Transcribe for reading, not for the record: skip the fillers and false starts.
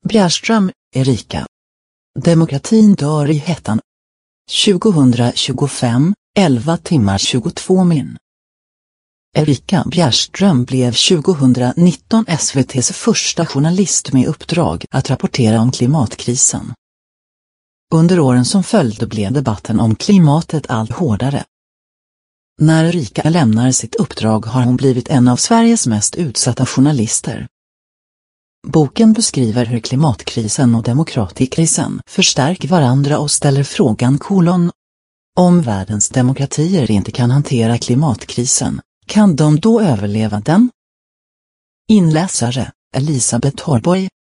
Bjärström, Erika. Demokratin dör i hettan. 2025, 11 timmar 22 min. Erika Bjärström blev 2019 SVT:s första journalist med uppdrag att rapportera om klimatkrisen. Under åren som följde blev debatten om klimatet allt hårdare. När Erika lämnar sitt uppdrag har hon blivit en av Sveriges mest utsatta journalister. Boken beskriver hur klimatkrisen och demokratikrisen förstärker varandra och ställer frågan : om världens demokratier inte kan hantera klimatkrisen, kan de då överleva den? Inläsare, Elisabeth Horborg.